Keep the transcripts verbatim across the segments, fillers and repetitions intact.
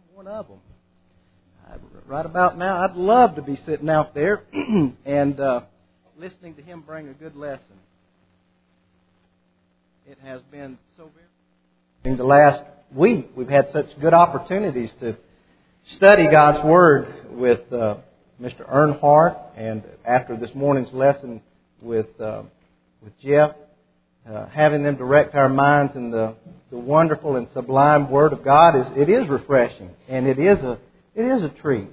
one of them. I'd, right about now, I'd love to be sitting out there and uh, listening to him bring a good lesson. It has been so very... In the last week, we've had such good opportunities to study God's Word with uh, Mister Earnhardt, and after this morning's lesson with uh, with Jeff, uh, having them direct our minds in the, the wonderful and sublime Word of God is it is refreshing, and it is a it is a treat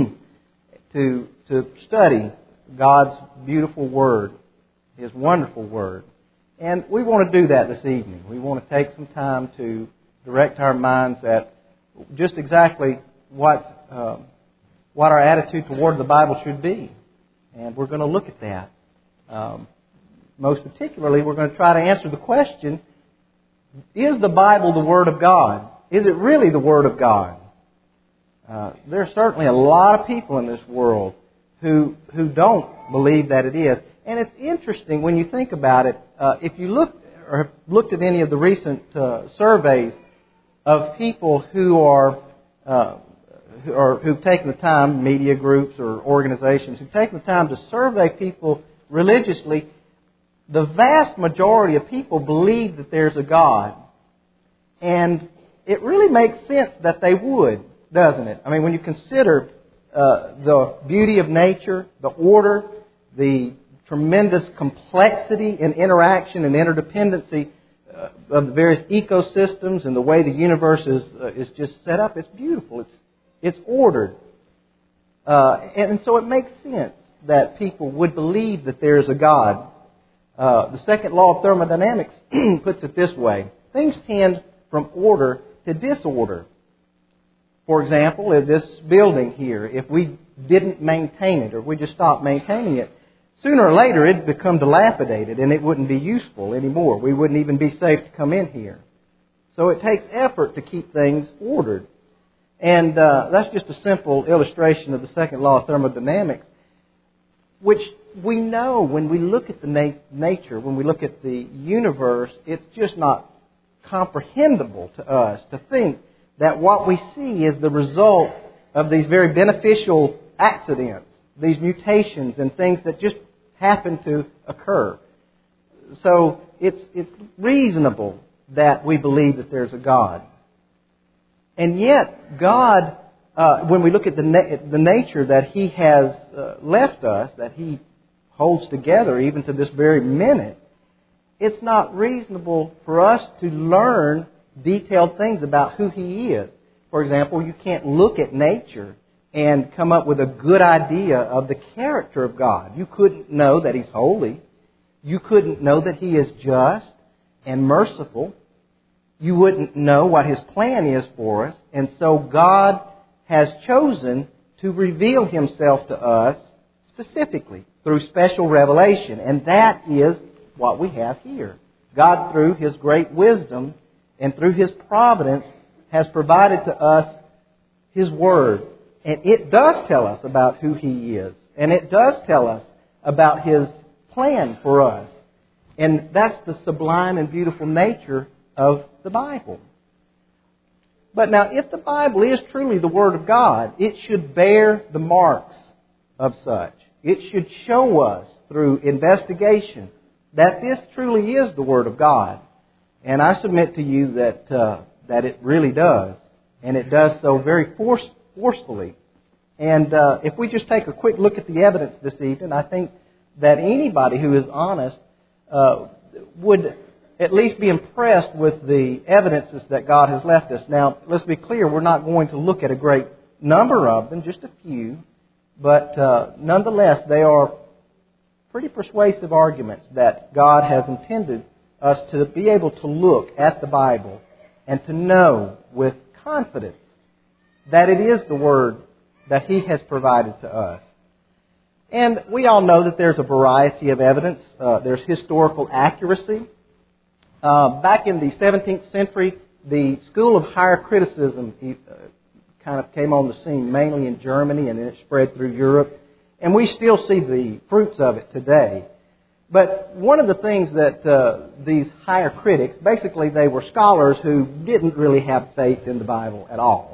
to to study God's beautiful Word, His wonderful Word. And we want to do that this evening. We want to take some time to direct our minds at just exactly what uh, what our attitude toward the Bible should be. And we're going to look at that. Um, most particularly, we're going to try to answer the question, is the Bible the Word of God? Is it really the Word of God? Uh, there are certainly a lot of people in this world who who don't believe that it is. And it's interesting when you think about it. Uh, if you look or have looked at any of the recent uh, surveys of people who are uh, who are who've taken the time, media groups or organizations who've taken the time to survey people religiously, the vast majority of people believe that there's a God, and it really makes sense that they would, doesn't it? I mean, when you consider uh, the beauty of nature, the order, the tremendous complexity in interaction and interdependency uh, of the various ecosystems and the way the universe is uh, is just set up. It's beautiful. It's it's ordered, uh, and, and so it makes sense that people would believe that there is a God. Uh, the second law of thermodynamics puts it this way: things tend from order to disorder. For example, in this building here, if we didn't maintain it or we just stopped maintaining it, sooner or later, it'd become dilapidated and it wouldn't be useful anymore. We wouldn't even be safe to come in here. So it takes effort to keep things ordered. And uh, that's just a simple illustration of the second law of thermodynamics, which we know when we look at the na- nature, when we look at the universe, it's just not comprehensible to us to think that what we see is the result of these very beneficial accidents, these mutations and things that just happen to occur. So it's it's reasonable that we believe that there's a God. And yet, God, uh, when we look at the na- the nature that He has uh, left us, that He holds together even to this very minute, it's not reasonable for us to learn detailed things about who He is. For example, you can't look at nature and come up with a good idea of the character of God. You couldn't know that He's holy. You couldn't know that He is just and merciful. You wouldn't know what His plan is for us. And so God has chosen to reveal Himself to us specifically through special revelation. And that is what we have here. God, through His great wisdom and through His providence, has provided to us His Word. And it does tell us about who He is. And it does tell us about His plan for us. And that's the sublime and beautiful nature of the Bible. But now, if the Bible is truly the Word of God, it should bear the marks of such. It should show us through investigation that this truly is the Word of God. And I submit to you that uh, that it really does. And it does so very force, forcefully. And uh, if we just take a quick look at the evidence this evening, I think that anybody who is honest uh, would at least be impressed with the evidences that God has left us. Now, let's be clear, we're not going to look at a great number of them, just a few. But uh, nonetheless, they are pretty persuasive arguments that God has intended us to be able to look at the Bible and to know with confidence that it is the Word that He has provided to us. And we all know that there's a variety of evidence. Uh, there's historical accuracy. Uh, back in the seventeenth century, the school of higher criticism uh, kind of came on the scene, mainly in Germany, and then it spread through Europe. And we still see the fruits of it today. But one of the things that uh, these higher critics, basically they were scholars who didn't really have faith in the Bible at all.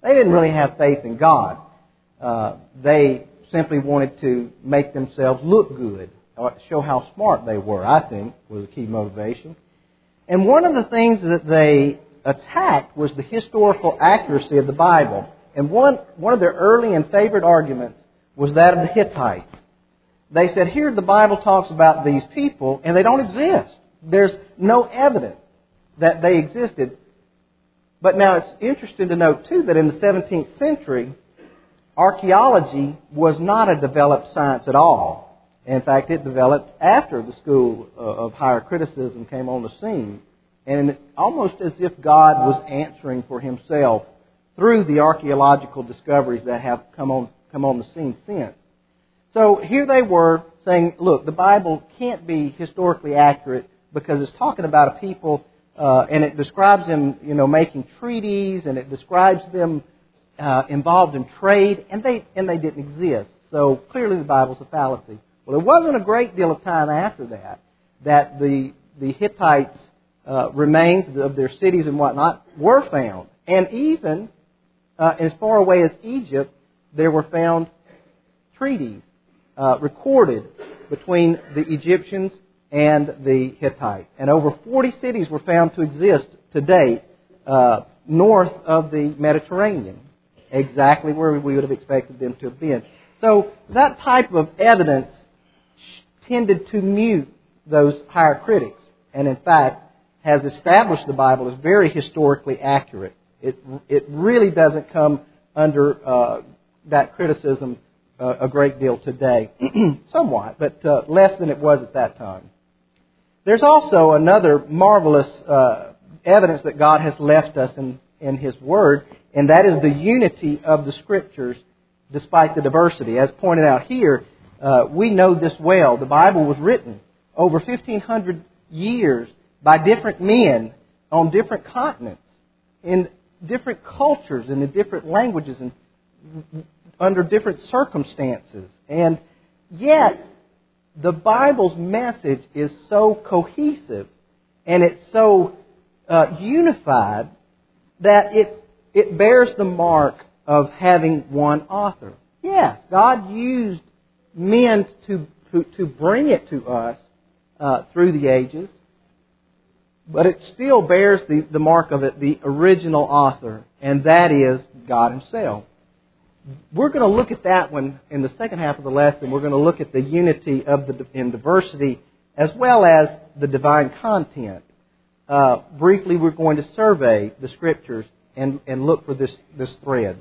They didn't really have faith in God. Uh, they simply wanted to make themselves look good, or show how smart they were, I think, was a key motivation. And one of the things that they attacked was the historical accuracy of the Bible. And one, one of their early and favorite arguments was that of the Hittites. They said, here the Bible talks about these people, and they don't exist. There's no evidence that they existed. But now it's interesting to note, too, that in the seventeenth century, archaeology was not a developed science at all. In fact, it developed after the school of higher criticism came on the scene. And almost as if God was answering for Himself through the archaeological discoveries that have come on, come on the scene since. So here they were saying, look, the Bible can't be historically accurate because it's talking about a people uh, and it describes them, you know, making treaties, and it describes them uh, involved in trade, and they and they didn't exist. So clearly the Bible's a fallacy. Well, it wasn't a great deal of time after that that the the Hittites' uh, remains of their cities and whatnot were found, and even uh, as far away as Egypt, there were found treaties uh, recorded between the Egyptians and the Hittites. And over forty cities were found to exist to date uh, north of the Mediterranean, exactly where we would have expected them to have been. So that type of evidence tended to mute those higher critics, and in fact has established the Bible as very historically accurate. It it really doesn't come under uh, that criticism uh, a great deal today, somewhat, but uh, less than it was at that time. There's also another marvelous uh, evidence that God has left us in, in His Word, and that is the unity of the Scriptures despite the diversity. As pointed out here, uh, we know this well. The Bible was written over fifteen hundred years by different men on different continents, in different cultures and in different languages and under different circumstances. And yet, the Bible's message is so cohesive and it's so uh, unified that it it bears the mark of having one author. Yes, God used men to to, to bring it to us uh, through the ages, but it still bears the, the mark of it, the original author, and that is God Himself. We're going to look at that one in the second half of the lesson. We're going to look at the unity of the in diversity as well as the divine content. Uh, briefly, we're going to survey the Scriptures and, and look for this, this thread.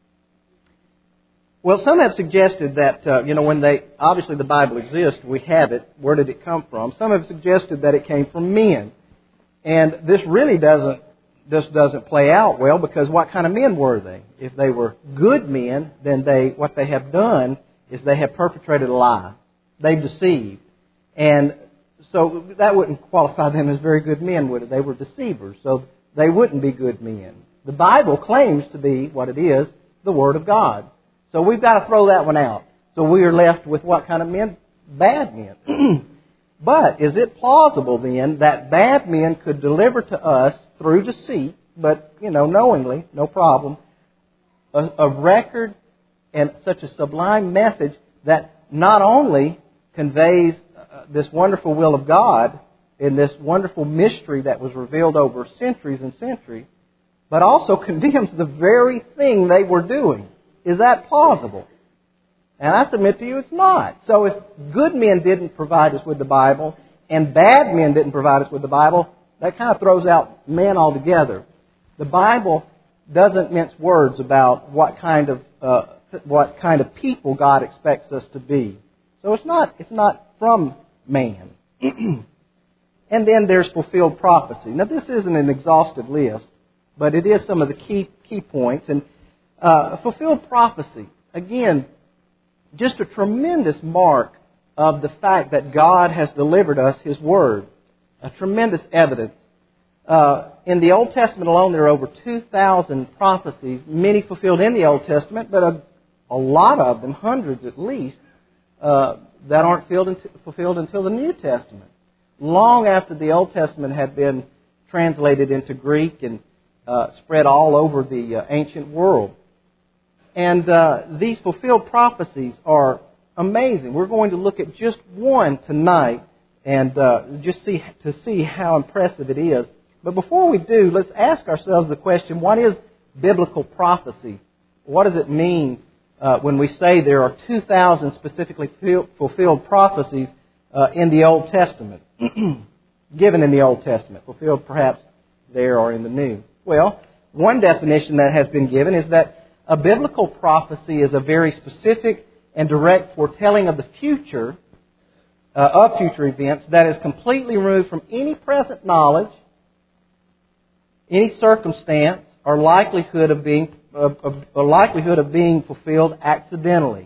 Well, some have suggested that, uh, you know, when they, obviously the Bible exists, we have it. Where did it come from? Some have suggested that it came from men. And this really doesn't, this doesn't play out well, because what kind of men were they? If they were good men, then they, what they have done is they have perpetrated a lie. They've deceived. And so that wouldn't qualify them as very good men, would it? They were deceivers, so they wouldn't be good men. The Bible claims to be what it is, the Word of God. So we've got to throw that one out. So we are left with what kind of men? Bad men. But is it plausible then that bad men could deliver to us through deceit, but, you know, knowingly, no problem, a, a record and such a sublime message that not only conveys uh, this wonderful will of God in this wonderful mystery that was revealed over centuries and centuries, but also condemns the very thing they were doing? Is that plausible? And I submit to you it's not. So if good men didn't provide us with the Bible and bad men didn't provide us with the Bible, that kind of throws out men altogether. The Bible doesn't mince words about what kind of uh, what kind of people God expects us to be. So it's not it's not from man. And then there's fulfilled prophecy. Now this isn't an exhaustive list, but it is some of the key key points. And uh, fulfilled prophecy, again, just a tremendous mark of the fact that God has delivered us His Word. A tremendous evidence. Uh, in the Old Testament alone, there are over two thousand prophecies, many fulfilled in the Old Testament, but a, a lot of them, hundreds at least, uh, that aren't filled into, fulfilled until the New Testament. Long after the Old Testament had been translated into Greek and uh, spread all over the uh, ancient world. And uh, these fulfilled prophecies are amazing. We're going to look at just one tonight and uh, just see to see how impressive it is. But before we do, let's ask ourselves the question, what is biblical prophecy? What does it mean uh, when we say there are two thousand specifically fulfilled prophecies uh, in the Old Testament, given in the Old Testament, fulfilled perhaps there or in the New? Well, one definition that has been given is that a biblical prophecy is a very specific and direct foretelling of the future, uh, of future events, that is completely removed from any present knowledge, any circumstance, or likelihood of being of, of, or likelihood of being fulfilled accidentally.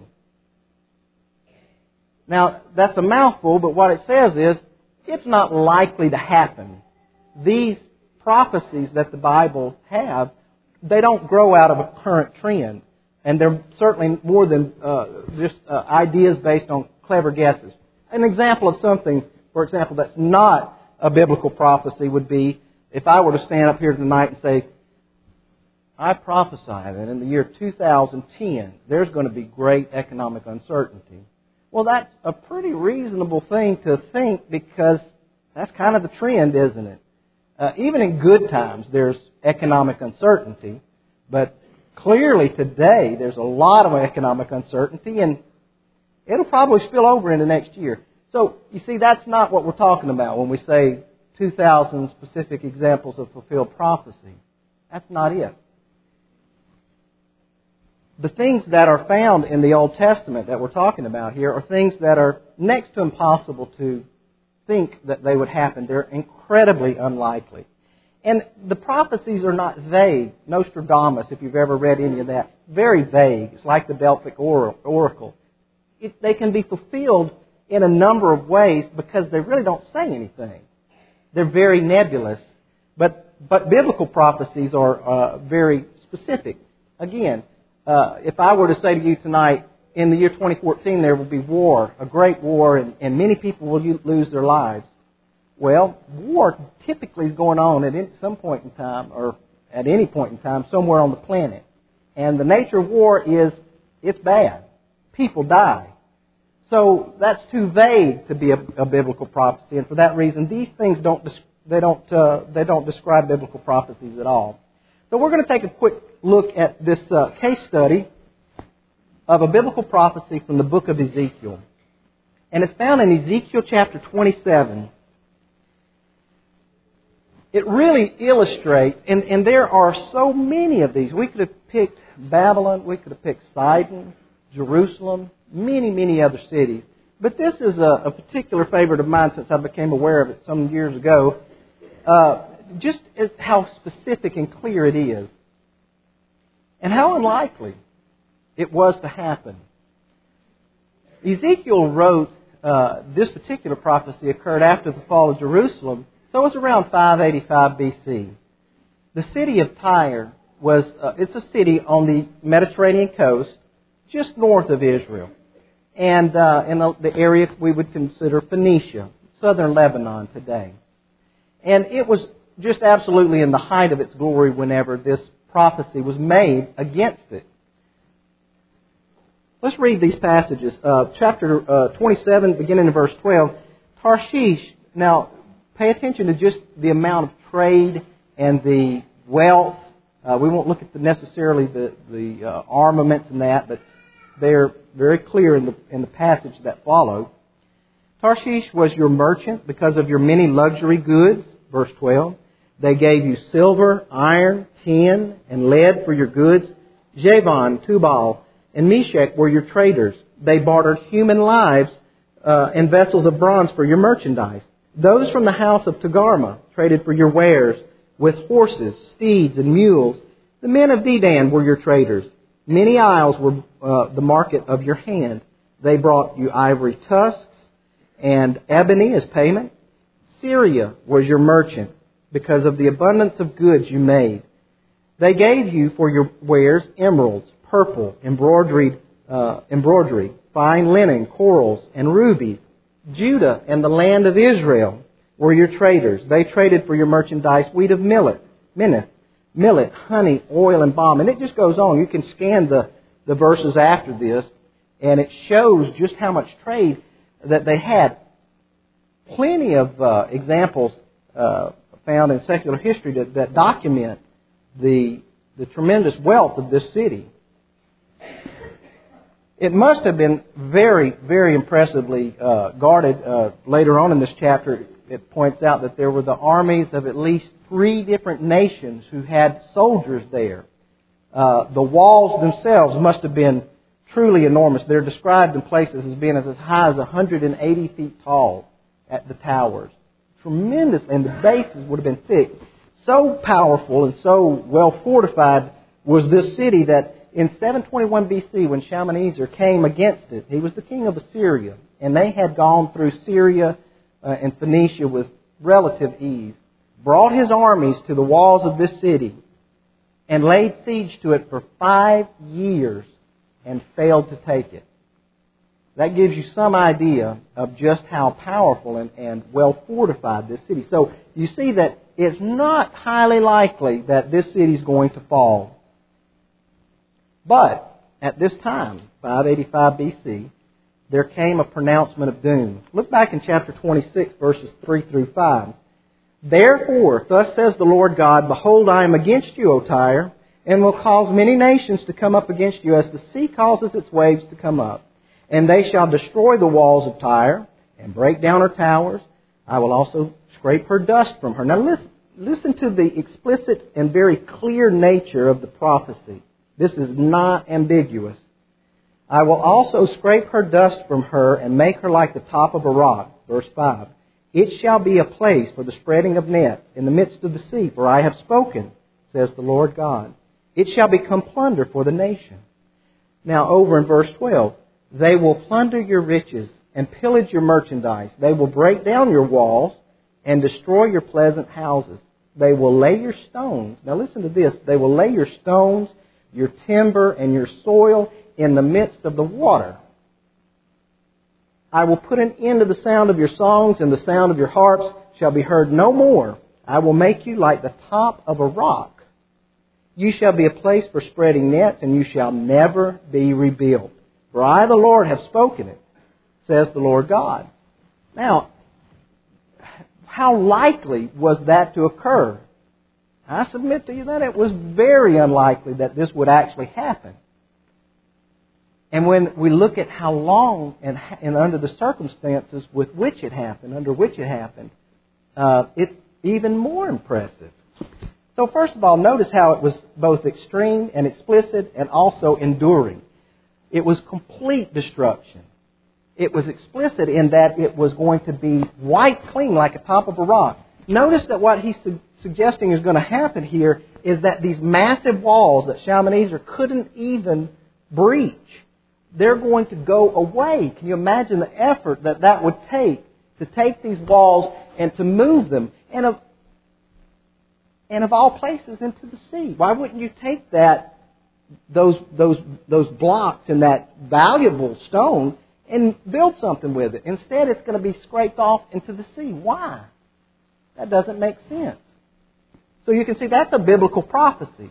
Now, that's a mouthful, but what it says is, it's not likely to happen. These prophecies that the Bible have, they don't grow out of a current trend. And they're certainly more than uh, just uh, ideas based on clever guesses. An example of something, for example, that's not a biblical prophecy would be if I were to stand up here tonight and say, I prophesy that in the year two thousand ten, there's going to be great economic uncertainty. Well, that's a pretty reasonable thing to think because that's kind of the trend, isn't it? Uh, even in good times, there's economic uncertainty, but clearly today there's a lot of economic uncertainty, and it'll probably spill over into next year. So, you see, that's not what we're talking about when we say two thousand specific examples of fulfilled prophecy. That's not it. The things that are found in the Old Testament that we're talking about here are things that are next to impossible to think that they would happen. They're incredibly unlikely. And the prophecies are not vague. Nostradamus, if you've ever read any of that, very vague. It's like the Delphic Oracle. It, they can be fulfilled in a number of ways because they really don't say anything. They're very nebulous. But, but biblical prophecies are uh, very specific. Again, uh, if I were to say to you tonight, in the year twenty fourteen there will be war, a great war, and, and many people will lose their lives. Well, war typically is going on at some point in time, or at any point in time, somewhere on the planet. And the nature of war is, it's bad. People die. So that's too vague to be a, a biblical prophecy, and for that reason, these things don't they don't uh, they don't describe biblical prophecies at all. So we're going to take a quick look at this uh, case study of a biblical prophecy from the book of Ezekiel, and it's found in Ezekiel chapter twenty-seven. It really illustrates, and, and there are so many of these. We could have picked Babylon, we could have picked Sidon, Jerusalem, many, many other cities. But this is a, a particular favorite of mine since I became aware of it some years ago. Uh, just how specific and clear it is. And how unlikely it was to happen. Ezekiel wrote, uh, this particular prophecy occurred after the fall of Jerusalem. So it was around five eighty-five B C. The city of Tyre was, uh, it's a city on the Mediterranean coast, just north of Israel. And uh, in the, the area we would consider Phoenicia, southern Lebanon today. And it was just absolutely in the height of its glory whenever this prophecy was made against it. Let's read these passages. Uh, chapter uh, twenty-seven, beginning in verse twelve. Tarshish, now, pay attention to just the amount of trade and the wealth. Uh, we won't look at the necessarily the, the uh, armaments and that, but they're very clear in the, in the passage that follow. Tarshish was your merchant because of your many luxury goods, verse twelve. They gave you silver, iron, tin, and lead for your goods. Javan, Tubal, and Meshach were your traders. They bartered human lives uh, and vessels of bronze for your merchandise. Those from the house of Togarmah traded for your wares with horses, steeds, and mules. The men of Dedan were your traders. Many isles were uh, the market of your hand. They brought you ivory tusks and ebony as payment. Syria was your merchant because of the abundance of goods you made. They gave you for your wares emeralds, purple, embroidered, uh, embroidery, fine linen, corals, and rubies. Judah and the land of Israel were your traders. They traded for your merchandise wheat of millet, minnith, millet, honey, oil, and balm. And it just goes on. You can scan the, the verses after this, and it shows just how much trade that they had. Plenty of uh, examples uh, found in secular history that, that document the, the tremendous wealth of this city. It must have been very, very impressively uh, guarded. Uh, later on in this chapter, it points out that there were the armies of at least three different nations who had soldiers there. Uh, the walls themselves must have been truly enormous. They're described in places as being as high as one hundred eighty feet tall at the towers. Tremendous, and the bases would have been thick. So powerful and so well fortified was this city that in seven twenty-one B C, when Shalmaneser came against it, he was the king of Assyria, and they had gone through Syria uh, and Phoenicia with relative ease, brought his armies to the walls of this city, and laid siege to it for five years and failed to take it. That gives you some idea of just how powerful and, and well fortified this city. So you see that it's not highly likely that this city is going to fall. But at this time, five eighty-five B C, there came a pronouncement of doom. Look back in chapter twenty-six, verses three through five. Therefore, thus says the Lord God, behold, I am against you, O Tyre, and will cause many nations to come up against you, as the sea causes its waves to come up. And they shall destroy the walls of Tyre, and break down her towers. I will also scrape her dust from her. Now listen, listen to the explicit and very clear nature of the prophecy. This is not ambiguous. I will also scrape her dust from her and make her like the top of a rock. Verse five. It shall be a place for the spreading of nets in the midst of the sea, for I have spoken, says the Lord God. It shall become plunder for the nation. Now over in verse twelve. They will plunder your riches and pillage your merchandise. They will break down your walls and destroy your pleasant houses. They will lay your stones. Now listen to this. They will lay your stones, your timber, and your soil in the midst of the water. I will put an end to the sound of your songs, and the sound of your harps shall be heard no more. I will make you like the top of a rock. You shall be a place for spreading nets, and you shall never be rebuilt. For I, the Lord, have spoken it, says the Lord God. Now, how likely was that to occur? I submit to you that it was very unlikely that this would actually happen. And when we look at how long and, and under the circumstances with which it happened, under which it happened, uh, it's even more impressive. So first of all, notice how it was both extreme and explicit and also enduring. It was complete destruction. It was explicit in that it was going to be wiped clean like a top of a rock. Notice that what he's su- suggesting is going to happen here is that these massive walls that Shalmaneser couldn't even breach, they're going to go away. Can you imagine the effort that that would take to take these walls and to move them? And of, and of all places, into the sea. Why wouldn't you take that those those those blocks and that valuable stone and build something with it? Instead, it's going to be scraped off into the sea. Why? That doesn't make sense. So you can see that's a biblical prophecy.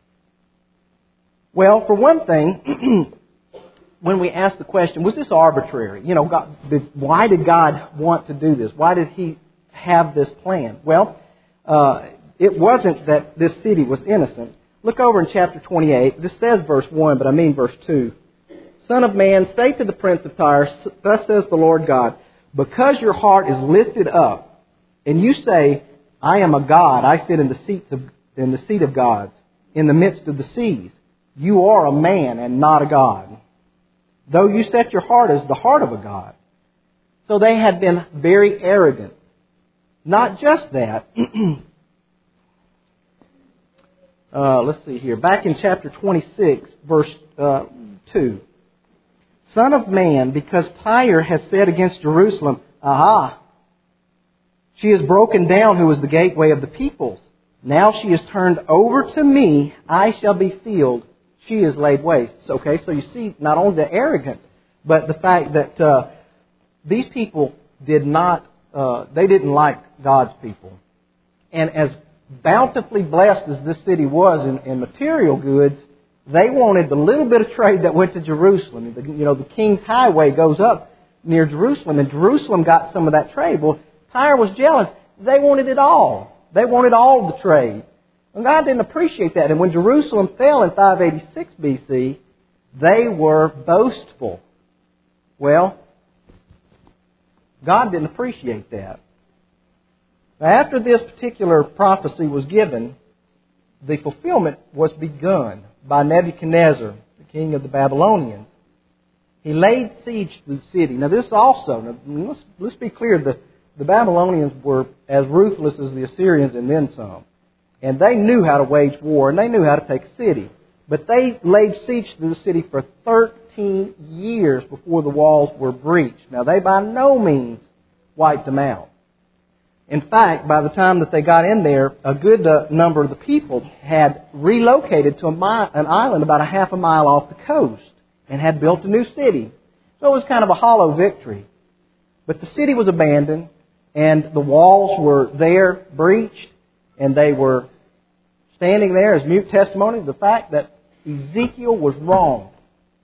Well, for one thing, when we ask the question, was this arbitrary? You know, God, did, why did God want to do this? Why did He have this plan? Well, uh, it wasn't that this city was innocent. Look over in chapter twenty-eight. This says verse one, but I mean verse two. Son of man, say to the prince of Tyre, thus says the Lord God, because your heart is lifted up, and you say, I am a God, I sit in the seats of in the seat of gods, in the midst of the seas. You are a man and not a God, though you set your heart as the heart of a God. So they had been very arrogant. Not just that. Uh, let's see here. Back in chapter twenty-six, verse uh, two. Son of man, because Tyre has said against Jerusalem, aha, she is broken down who is the gateway of the peoples. Now she is turned over to me. I shall be filled. She is laid waste. Okay, so you see not only the arrogance, but the fact that uh, these people did not, uh, they didn't like God's people. And as bountifully blessed as this city was in, in material goods, they wanted the little bit of trade that went to Jerusalem. The, you know, the King's Highway goes up near Jerusalem, and Jerusalem got some of that trade. Well, Tyre was jealous. They wanted it all. They wanted all the trade. And God didn't appreciate that. And when Jerusalem fell in five eighty-six B C, they were boastful. Well, God didn't appreciate that. After this particular prophecy was given, the fulfillment was begun by Nebuchadnezzar, the king of the Babylonians. He laid siege to the city. Now this also, now let's, let's be clear, the, the Babylonians were as ruthless as the Assyrians and then some. And they knew how to wage war, and they knew how to take a city. But they laid siege to the city for thirteen years before the walls were breached. Now they by no means wiped them out. In fact, by the time that they got in there, a good uh, number of the people had relocated to a mi- an island about a half a mile off the coast and had built a new city. So it was kind of a hollow victory. But the city was abandoned, and the walls were there, breached, and they were standing there as mute testimony of the fact that Ezekiel was wrong.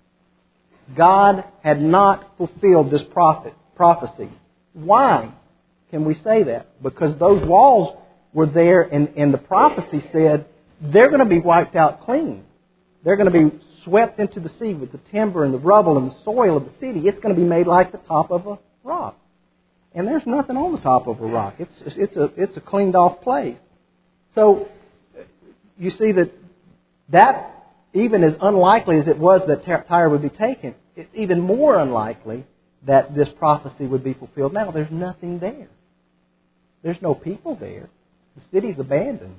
God had not fulfilled this prophet, prophecy. Why can we say that? Because those walls were there, and, and the prophecy said they're going to be wiped out clean. They're going to be swept into the sea with the timber and the rubble and the soil of the city. It's going to be made like the top of a rock. And there's nothing on the top of a rock. It's, it's, a, it's a cleaned off place. So you see that that, even as unlikely as it was that Tyre would be taken, it's even more unlikely that this prophecy would be fulfilled. Now, there's nothing there. There's no people there. The city's abandoned.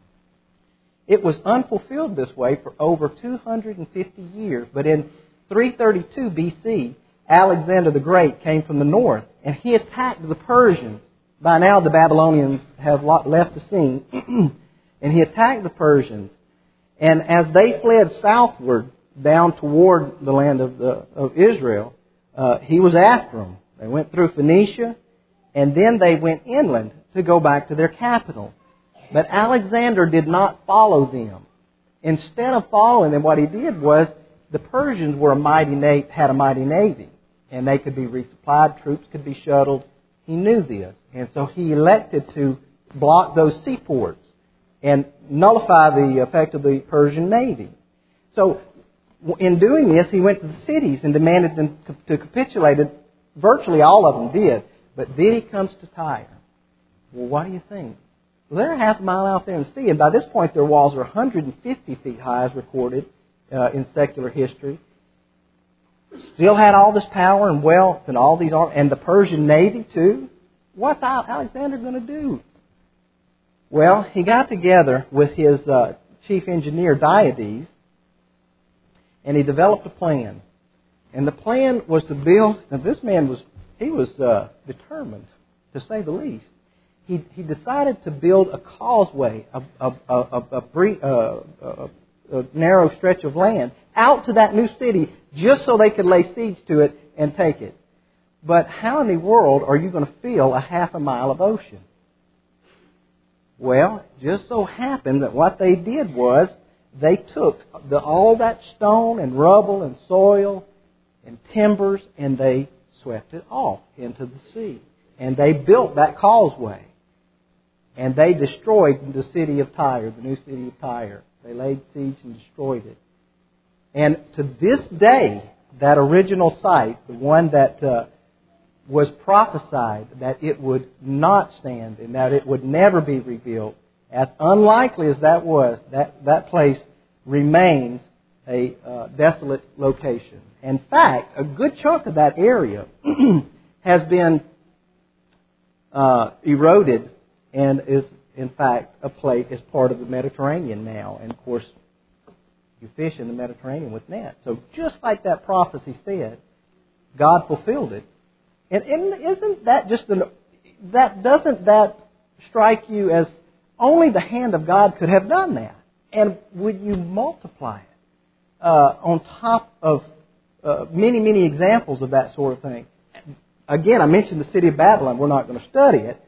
It was unfulfilled this way for over two hundred fifty years. But in three thirty-two B C, Alexander the Great came from the north, and he attacked the Persians. By now, the Babylonians have left the scene. And he attacked the Persians. And as they fled southward down toward the land of, the, of Israel, uh, he was after them. They went through Phoenicia, and then they went inland to go back to their capital. But Alexander did not follow them. Instead of following them, what he did was, the Persians were a mighty na- had a mighty navy, and they could be resupplied, troops could be shuttled. He knew this, and so he elected to block those seaports and nullify the effect of the Persian navy. So, in doing this, he went to the cities and demanded them to, to capitulate. And virtually all of them did. But then he comes to Tyre. Well, what do you think? Well, they're a half a mile out there in the sea, and by this point their walls are one hundred fifty feet high, as recorded uh, in secular history. Still had all this power and wealth and all these, and the Persian navy too. What's Alexander going to do? Well, he got together with his uh, chief engineer, Diades, and he developed a plan. And the plan was to build, now this man was, he was uh, determined, to say the least. He, he decided to build a causeway, a, a, a, a, a, brief, uh, a, a narrow stretch of land, out to that new city, just so they could lay siege to it and take it. But how in the world are you going to fill a half a mile of ocean? Well, it just so happened that what they did was they took the, all that stone and rubble and soil and timbers, and they swept it off into the sea. And they built that causeway. And they destroyed the city of Tyre, the new city of Tyre. They laid siege and destroyed it. And to this day, that original site, the one that uh, was prophesied that it would not stand and that it would never be rebuilt, as unlikely as that was, that, that place remains a uh, desolate location. In fact, a good chunk of that area has been uh, eroded and is, in fact, a place is part of the Mediterranean now. And of course, you fish in the Mediterranean with nets. So just like that prophecy said, God fulfilled it. And isn't that just an, that doesn't that strike you as only the hand of God could have done that? And would you multiply it uh, on top of uh, many, many examples of that sort of thing? Again, I mentioned the city of Babylon. We're not going to study it.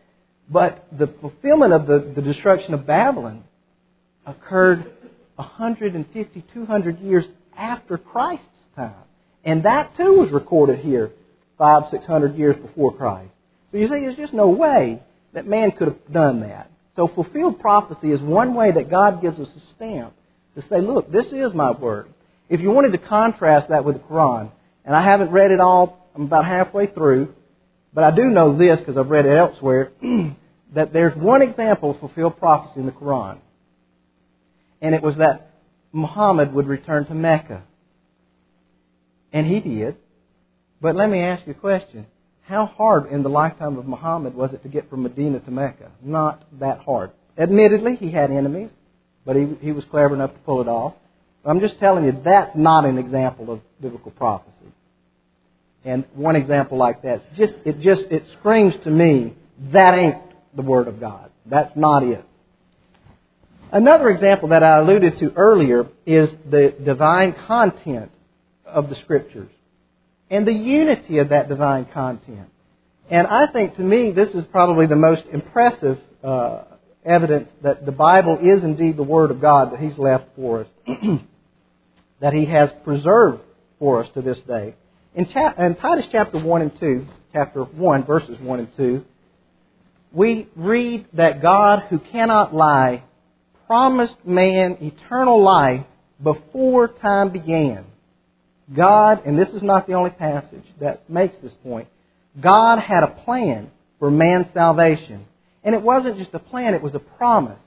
But the fulfillment of the, the destruction of Babylon occurred one hundred fifty, two hundred years after Christ's time. And that too was recorded here five, six hundred years before Christ. So you see, there's just no way that man could have done that. So fulfilled prophecy is one way that God gives us a stamp to say, look, this is my word. If you wanted to contrast that with the Quran, and I haven't read it all, I'm about halfway through, but I do know this because I've read it elsewhere, that there's one example of fulfilled prophecy in the Quran. And it was that Muhammad would return to Mecca. And he did. But let me ask you a question. How hard in the lifetime of Muhammad was it to get from Medina to Mecca? Not that hard. Admittedly, he had enemies, but he, he was clever enough to pull it off. I'm just telling you, that's not an example of biblical prophecy. And one example like that, just it just it screams to me, that ain't the Word of God. That's not it. Another example that I alluded to earlier is the divine content of the Scriptures and the unity of that divine content. And I think, to me, this is probably the most impressive uh, evidence that the Bible is indeed the Word of God that He's left for us, that He has preserved for us to this day. In, cha- in Titus chapter one and two, chapter one, verses one and two, we read that God, who cannot lie, promised man eternal life before time began. God, and this is not the only passage that makes this point, God had a plan for man's salvation. And it wasn't just a plan, it was a promise.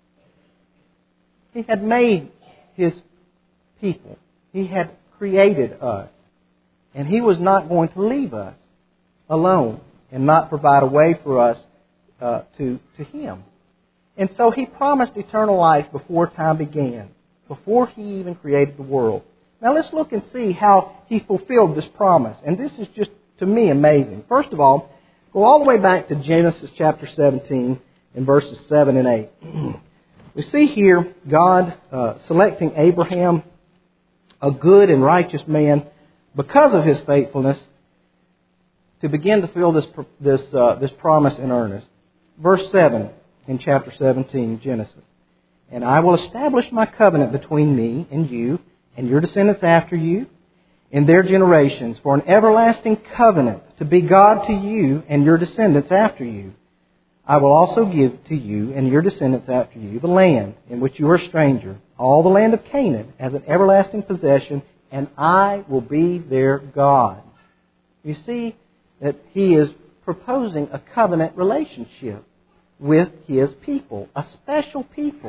He had made His people. He had created us. And He was not going to leave us alone and not provide a way for us uh, to, to Him. And so He promised eternal life before time began, before He even created the world. Now let's look and see how He fulfilled this promise. And this is just, to me, amazing. First of all, go all the way back to Genesis chapter seventeen and verses seven and eight. We see here God uh, selecting Abraham, a good and righteous man, because of his faithfulness, to begin to fulfill this this uh, this promise in earnest. Verse seven in chapter seventeen, Genesis. And I will establish my covenant between me and you and your descendants after you in their generations for an everlasting covenant to be God to you and your descendants after you. I will also give to you and your descendants after you the land in which you are a stranger, all the land of Canaan as an everlasting possession, and I will be their God. You see that He is proposing a covenant relationship with His people, a special people.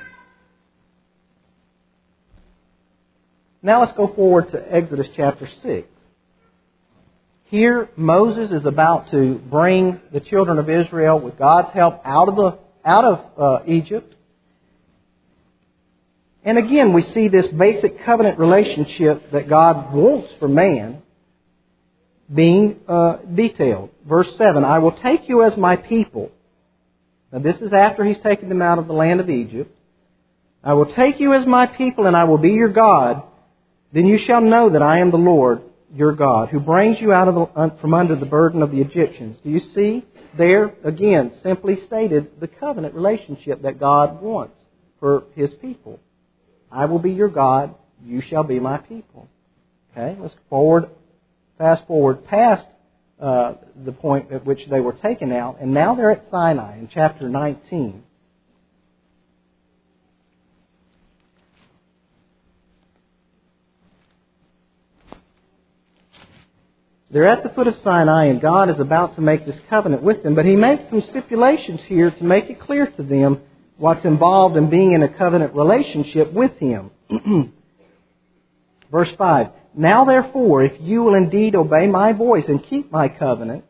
Now let's go forward to Exodus chapter six. Here Moses is about to bring the children of Israel, with God's help, out of the out of uh, Egypt. And again, we see this basic covenant relationship that God wants for man being uh, detailed. Verse seven, I will take you as my people. Now this is after He's taken them out of the land of Egypt. I will take you as my people and I will be your God. Then you shall know that I am the Lord, your God, who brings you out of the, from under the burden of the Egyptians. Do you see there, again, simply stated the covenant relationship that God wants for His people. I will be your God, you shall be my people. Okay, let's forward, fast forward past uh, the point at which they were taken out, and now they're at Sinai in chapter nineteen. They're at the foot of Sinai, and God is about to make this covenant with them, but He makes some stipulations here to make it clear to them what's involved in being in a covenant relationship with Him. Verse five, now therefore, if you will indeed obey my voice and keep my covenant,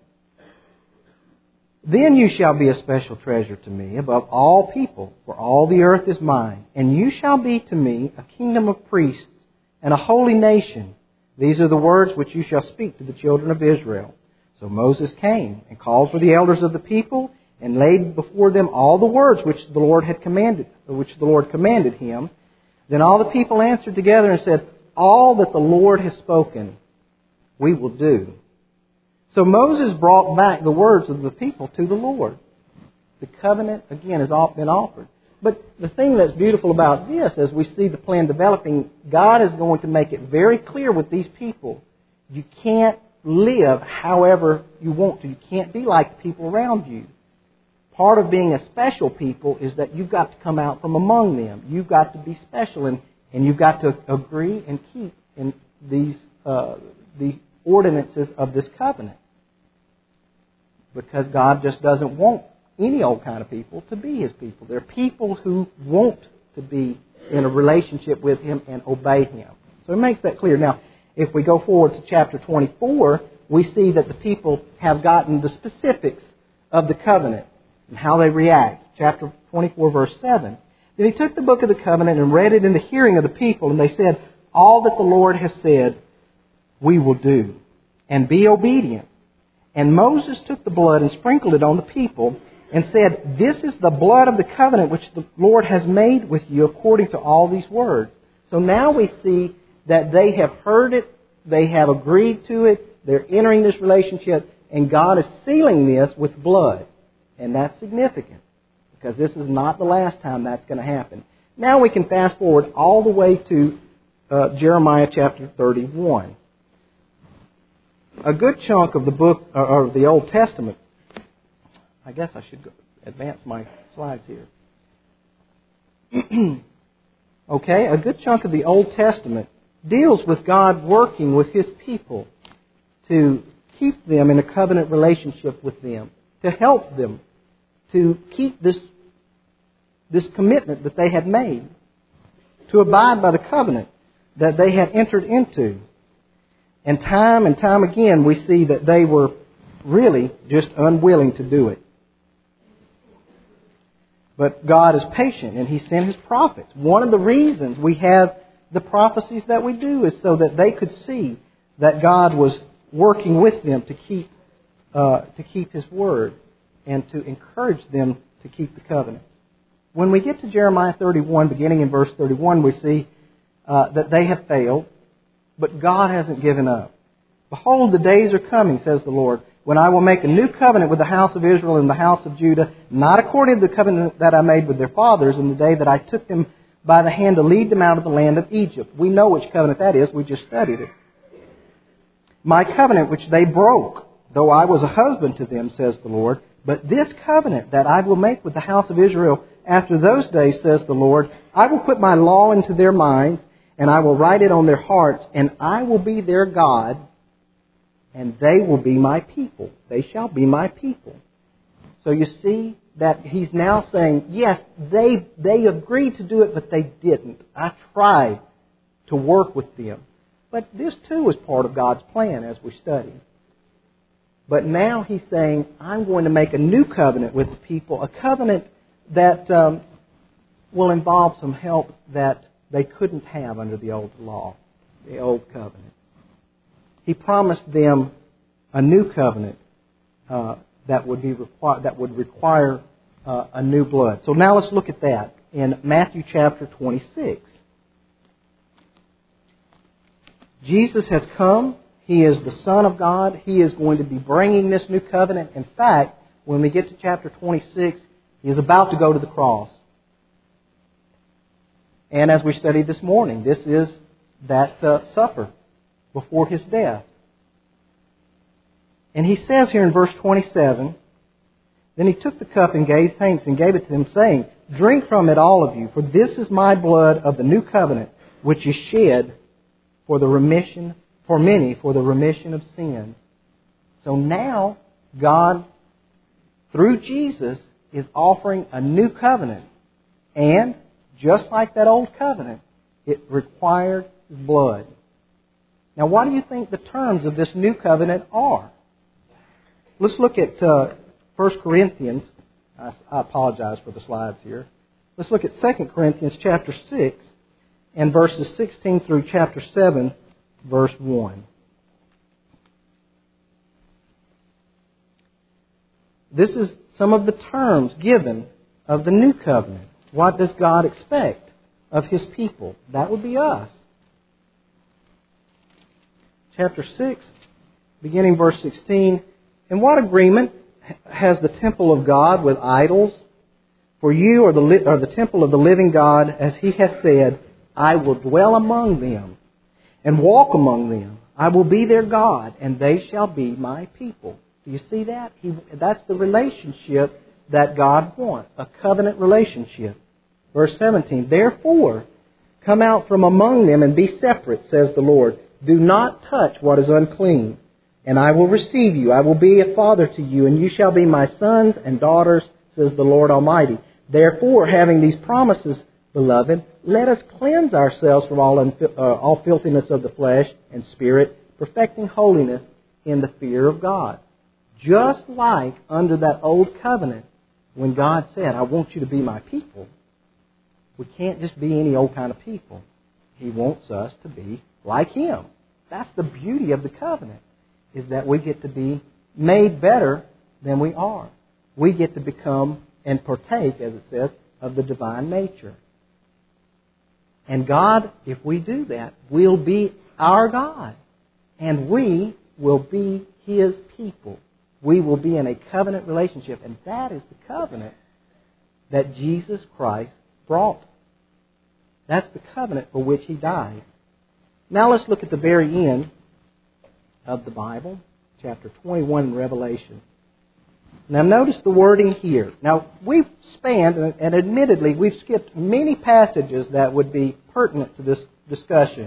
then you shall be a special treasure to me above all people, for all the earth is mine, and you shall be to me a kingdom of priests and a holy nation. These are the words which you shall speak to the children of Israel. So Moses came and called for the elders of the people and laid before them all the words which the Lord had commanded, which the Lord commanded him. Then all the people answered together and said, all that the Lord has spoken, we will do. So Moses brought back the words of the people to the Lord. The covenant, again, has all been offered. But the thing that's beautiful about this, as we see the plan developing, God is going to make it very clear with these people. You can't live however you want to. You can't be like the people around you. Part of being a special people is that you've got to come out from among them. You've got to be special, and, and you've got to agree and keep in these uh, the ordinances of this covenant. Because God just doesn't want any old kind of people to be His people. They're people who want to be in a relationship with Him and obey Him. So it makes that clear. Now, if we go forward to chapter twenty-four, we see that the people have gotten the specifics of the covenant and how they react. Chapter twenty-four, verse seven. Then he took the book of the covenant and read it in the hearing of the people, and they said, "All that the Lord has said, we will do, and be obedient." And Moses took the blood and sprinkled it on the people, and said, "This is the blood of the covenant which the Lord has made with you according to all these words." So now we see that they have heard it, they have agreed to it, they're entering this relationship, and God is sealing this with blood. And that's significant, because this is not the last time that's going to happen. Now we can fast forward all the way to uh, Jeremiah chapter thirty-one. A good chunk of the book, uh, or the Old Testament, I guess I should go advance my slides here. Okay, a good chunk of the Old Testament deals with God working with His people to keep them in a covenant relationship with them, to help them to keep this, this commitment that they had made, to abide by the covenant that they had entered into. And time and time again we see that they were really just unwilling to do it. But God is patient, and He sent His prophets. One of the reasons we have the prophecies that we do is so that they could see that God was working with them to keep uh, to keep His word and to encourage them to keep the covenant. When we get to Jeremiah thirty-one, beginning in verse thirty-one, we see uh, that they have failed, but God hasn't given up. "Behold, the days are coming, says the Lord, when I will make a new covenant with the house of Israel and the house of Judah, not according to the covenant that I made with their fathers in the day that I took them by the hand to lead them out of the land of Egypt." We know which covenant that is. We just studied it. "My covenant which they broke, though I was a husband to them, says the Lord. But this covenant that I will make with the house of Israel after those days, says the Lord, I will put my law into their minds, and I will write it on their hearts, and I will be their God, and they will be my people. They shall be my people." So you see that He's now saying, yes, they they agreed to do it, but they didn't. I tried to work with them. But this too is part of God's plan as we study. But now He's saying, I'm going to make a new covenant with the people, a covenant that um, will involve some help that they couldn't have under the old law, the old covenant. He promised them a new covenant uh, that would be requ- that would require uh, a new blood. So now let's look at that in Matthew chapter twenty-six. Jesus has come. He is the Son of God. He is going to be bringing this new covenant. In fact, when we get to chapter twenty-six, He is about to go to the cross. And as we studied this morning, this is that uh, supper before His death. And He says here in verse twenty-seven, "Then He took the cup and gave thanks and gave it to them, saying, Drink from it, all of you, for this is my blood of the new covenant, which is shed for the remission, for many, for the remission of sin." So now, God, through Jesus, is offering a new covenant. And, just like that old covenant, it required blood. Now, what do you think the terms of this new covenant are? Let's look at uh, First Corinthians. I, I apologize for the slides here. Let's look at Second Corinthians chapter six and verses sixteen through chapter seven, verse one. This is some of the terms given of the new covenant. What does God expect of His people? That would be us. Chapter six, beginning verse sixteen. "And what agreement has the temple of God with idols? For you are the, li- are the temple of the living God, as He has said, I will dwell among them and walk among them. I will be their God, and they shall be my people. Do you see that? He, that's the relationship that God wants, a covenant relationship. Verse seventeen, therefore, come out from among them and be separate, says the Lord. Do not touch what is unclean, and I will receive you. I will be a father to you, and you shall be my sons and daughters, says the Lord Almighty. Therefore, having these promises, beloved, let us cleanse ourselves from all, unfi- uh, all filthiness of the flesh and spirit, perfecting holiness in the fear of God. Just like under that old covenant, when God said, I want you to be my people, we can't just be any old kind of people. He wants us to be like Him. That's the beauty of the covenant, is that we get to be made better than we are. We get to become and partake, as it says, of the divine nature. And God, if we do that, will be our God. And we will be His people. We will be in a covenant relationship. And that is the covenant that Jesus Christ brought. That's the covenant for which He died. Now let's look at the very end of the Bible, chapter twenty-one in Revelation. Now notice the wording here. Now we've spanned, and admittedly we've skipped many passages that would be pertinent to this discussion.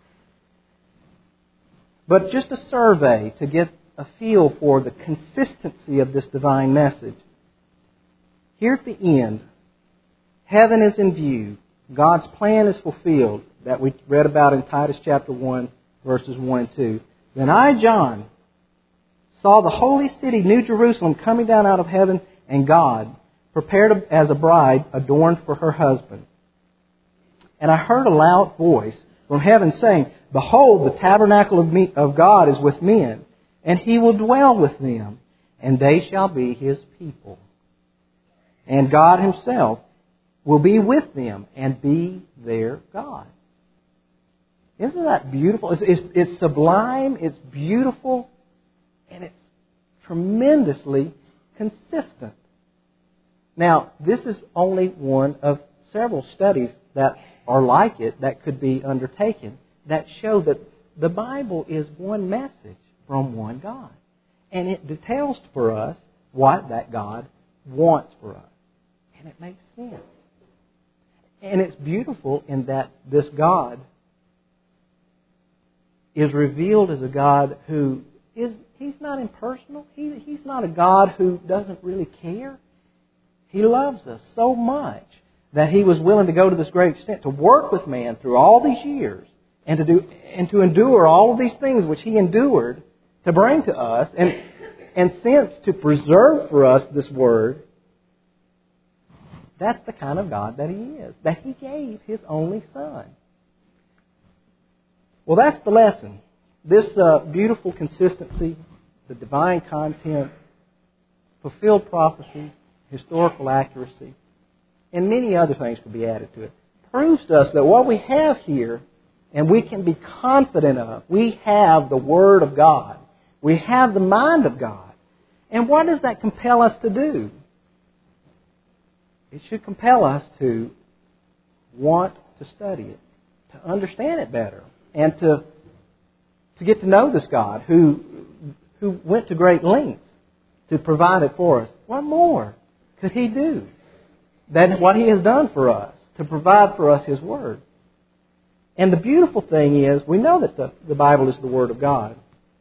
But just a survey to get a feel for the consistency of this divine message. Here at the end, heaven is in view. God's plan is fulfilled, that we read about in Titus chapter one, verses one and two. Then I, John, saw the holy city, New Jerusalem, coming down out of heaven, and God, prepared as a bride adorned for her husband. And I heard a loud voice from heaven saying, Behold, the tabernacle of, me, of God is with men, and He will dwell with them, and they shall be His people. And God Himself will be with them and be their God. Isn't that beautiful? It's, it's, it's sublime, it's beautiful, and it's tremendously consistent. Now, this is only one of several studies that are like it that could be undertaken that show that the Bible is one message from one God. And it details for us what that God wants for us. And it makes sense. And it's beautiful in that this God is revealed as a God who is, He's not impersonal. He, he's not a God who doesn't really care. He loves us so much that He was willing to go to this great extent to work with man through all these years and to do and to endure all of these things which He endured to bring to us, and and since to preserve for us this Word. That's the kind of God that He is, that He gave His only Son. Well, that's the lesson. This uh, beautiful consistency, the divine content, fulfilled prophecy, historical accuracy, and many other things could be added to it, proves to us that what we have here, and we can be confident of, we have the Word of God. We have the mind of God. And what does that compel us to do? It should compel us to want to study it, to understand it better, and to to get to know this God who who went to great lengths to provide it for us. What more could He do than what He has done for us, to provide for us His Word? And the beautiful thing is, we know that the, the Bible is the Word of God.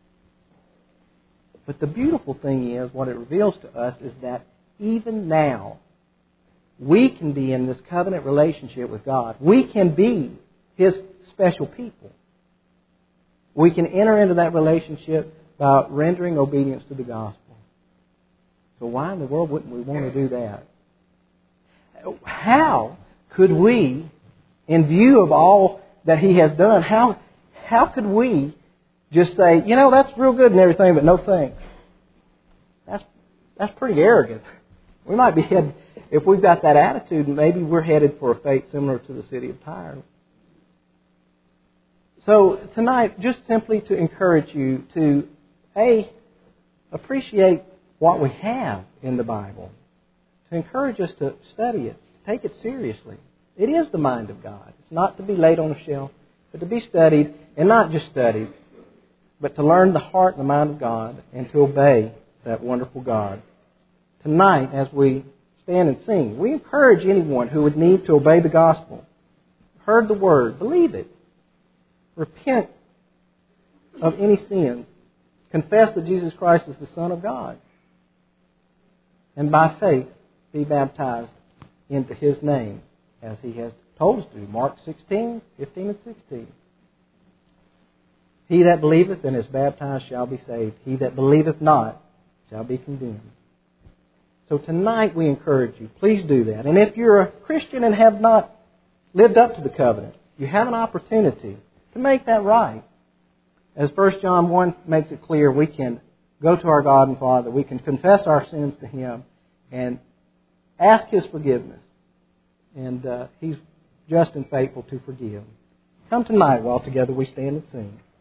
But the beautiful thing is, what it reveals to us is that even now, we can be in this covenant relationship with God. We can be His special people. We can enter into that relationship by rendering obedience to the gospel. So why in the world wouldn't we want to do that? How could we, in view of all that He has done, how how could we just say, you know, that's real good and everything, but no thanks? That's that's pretty arrogant. We might be headed, if we've got that attitude, maybe we're headed for a fate similar to the city of Tyre. So tonight, just simply to encourage you to, A, appreciate what we have in the Bible, to encourage us to study it, to take it seriously. It is the mind of God. It's not to be laid on a shelf, but to be studied, and not just studied, but to learn the heart and the mind of God and to obey that wonderful God. Tonight, as we stand and sing, we encourage anyone who would need to obey the gospel, heard the word, believe it, repent of any sins, confess that Jesus Christ is the Son of God, and by faith be baptized into His name, as He has told us to. Mark sixteen, fifteen and sixteen. He that believeth and is baptized shall be saved. He that believeth not shall be condemned. So tonight we encourage you, please do that. And if you're a Christian and have not lived up to the covenant, you have an opportunity to make that right. As First John one makes it clear, we can go to our God and Father, we can confess our sins to Him and ask His forgiveness. And uh, He's just and faithful to forgive. Come tonight while together we stand and sing.